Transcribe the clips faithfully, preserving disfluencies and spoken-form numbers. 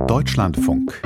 Deutschlandfunk.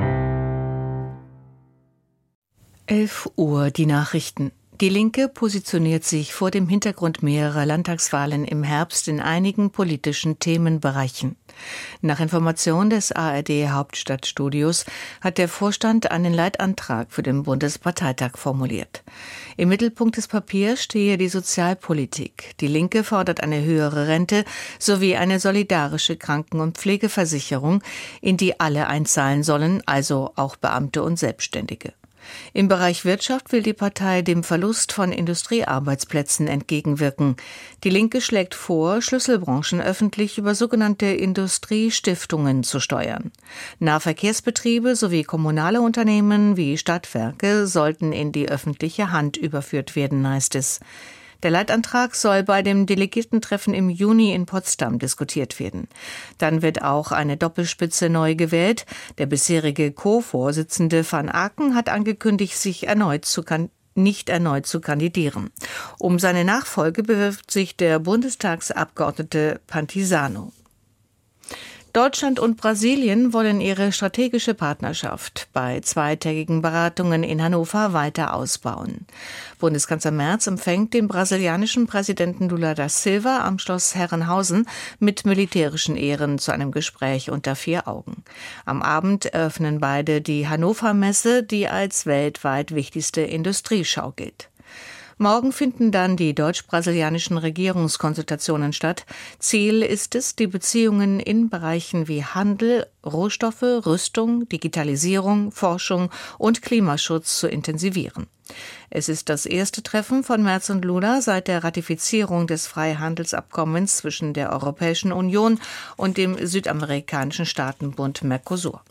elf Uhr, die Nachrichten. Die Linke positioniert sich vor dem Hintergrund mehrerer Landtagswahlen im Herbst in einigen politischen Themenbereichen. Nach Information des A R D-Hauptstadtstudios hat der Vorstand einen Leitantrag für den Bundesparteitag formuliert. Im Mittelpunkt des Papiers stehe die Sozialpolitik. Die Linke fordert eine höhere Rente sowie eine solidarische Kranken- und Pflegeversicherung, in die alle einzahlen sollen, also auch Beamte und Selbstständige. Im Bereich Wirtschaft will die Partei dem Verlust von Industriearbeitsplätzen entgegenwirken. Die Linke schlägt vor, Schlüsselbranchen öffentlich über sogenannte Industriestiftungen zu steuern. Nahverkehrsbetriebe sowie kommunale Unternehmen wie Stadtwerke sollten in die öffentliche Hand überführt werden, heißt es. Der Leitantrag soll bei dem Delegiertentreffen im Juni in Potsdam diskutiert werden. Dann wird auch eine Doppelspitze neu gewählt. Der bisherige Co-Vorsitzende Van Aken hat angekündigt, sich erneut zu kan- nicht erneut zu kandidieren. Um seine Nachfolge bewirbt sich der Bundestagsabgeordnete Pantisano. Deutschland und Brasilien wollen ihre strategische Partnerschaft bei zweitägigen Beratungen in Hannover weiter ausbauen. Bundeskanzler Merz empfängt den brasilianischen Präsidenten Lula da Silva am Schloss Herrenhausen mit militärischen Ehren zu einem Gespräch unter vier Augen. Am Abend eröffnen beide die Hannover Messe, die als weltweit wichtigste Industrieschau gilt. Morgen finden dann die deutsch-brasilianischen Regierungskonsultationen statt. Ziel ist es, die Beziehungen in Bereichen wie Handel, Rohstoffe, Rüstung, Digitalisierung, Forschung und Klimaschutz zu intensivieren. Es ist das erste Treffen von Merz und Lula seit der Ratifizierung des Freihandelsabkommens zwischen der Europäischen Union und dem südamerikanischen Staatenbund Mercosur.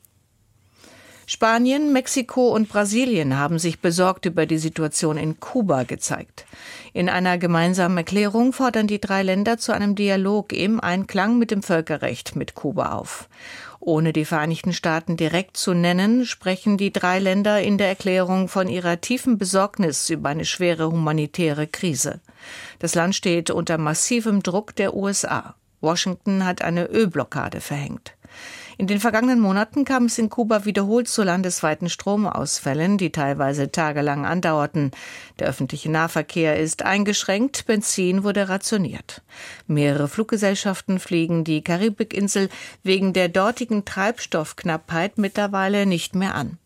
Spanien, Mexiko und Brasilien haben sich besorgt über die Situation in Kuba gezeigt. In einer gemeinsamen Erklärung fordern die drei Länder zu einem Dialog im Einklang mit dem Völkerrecht mit Kuba auf. Ohne die Vereinigten Staaten direkt zu nennen, sprechen die drei Länder in der Erklärung von ihrer tiefen Besorgnis über eine schwere humanitäre Krise. Das Land steht unter massivem Druck der U S A. Washington hat eine Ölblockade verhängt. In den vergangenen Monaten kam es in Kuba wiederholt zu landesweiten Stromausfällen, die teilweise tagelang andauerten. Der öffentliche Nahverkehr ist eingeschränkt, Benzin wurde rationiert. Mehrere Fluggesellschaften fliegen die Karibikinsel wegen der dortigen Treibstoffknappheit mittlerweile nicht mehr an.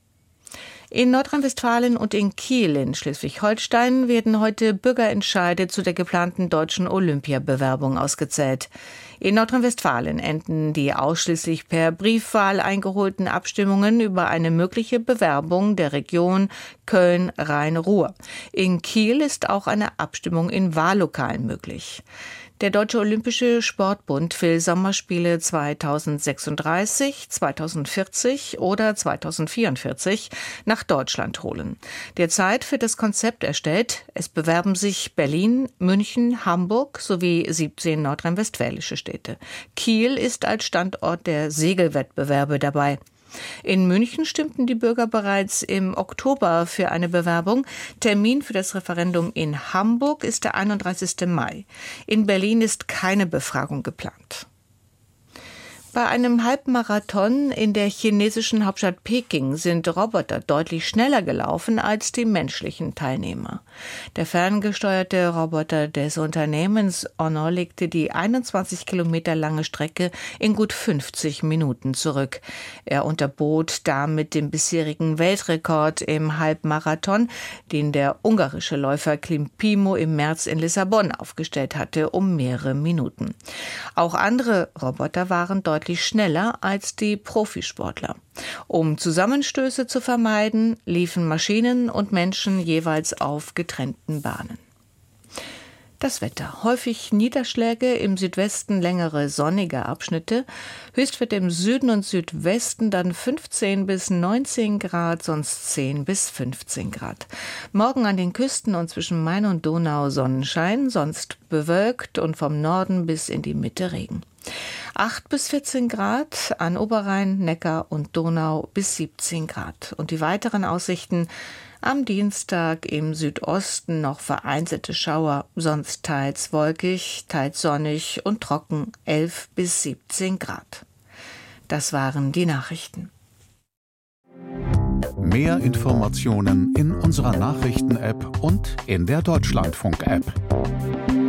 In Nordrhein-Westfalen und in Kiel in Schleswig-Holstein werden heute Bürgerentscheide zu der geplanten deutschen Olympiabewerbung ausgezählt. In Nordrhein-Westfalen enden die ausschließlich per Briefwahl eingeholten Abstimmungen über eine mögliche Bewerbung der Region Köln-Rhein-Ruhr. In Kiel ist auch eine Abstimmung in Wahllokalen möglich. Der Deutsche Olympische Sportbund will Sommerspiele zweitausendsechsunddreißig, zweitausendvierzig oder zweitausendvierundvierzig nach Deutschland holen. Derzeit wird das Konzept erstellt. Es bewerben sich Berlin, München, Hamburg sowie siebzehn nordrhein-westfälische Städte. Kiel ist als Standort der Segelwettbewerbe dabei. In München stimmten die Bürger bereits im Oktober für eine Bewerbung. Termin für das Referendum in Hamburg ist der einunddreißigsten Mai. In Berlin ist keine Befragung geplant. Bei einem Halbmarathon in der chinesischen Hauptstadt Peking sind Roboter deutlich schneller gelaufen als die menschlichen Teilnehmer. Der ferngesteuerte Roboter des Unternehmens Honor legte die einundzwanzig Kilometer lange Strecke in gut fünfzig Minuten zurück. Er unterbot damit den bisherigen Weltrekord im Halbmarathon, den der ungarische Läufer Klimpimo im März in Lissabon aufgestellt hatte, um mehrere Minuten. Auch andere Roboter waren deutlich deutlich schneller als die Profisportler. Um Zusammenstöße zu vermeiden, liefen Maschinen und Menschen jeweils auf getrennten Bahnen. Das Wetter. Häufig Niederschläge, im Südwesten längere sonnige Abschnitte. Höchstwerte im Süden und Südwesten dann fünfzehn bis neunzehn Grad, sonst zehn bis fünfzehn Grad. Morgen an den Küsten und zwischen Main und Donau Sonnenschein, sonst bewölkt und vom Norden bis in die Mitte Regen. acht bis vierzehn Grad, an Oberrhein, Neckar und Donau bis siebzehn Grad. Und die weiteren Aussichten: am Dienstag im Südosten noch vereinzelte Schauer, sonst teils wolkig, teils sonnig und trocken, elf bis siebzehn Grad. Das waren die Nachrichten. Mehr Informationen in unserer Nachrichten-App und in der Deutschlandfunk-App.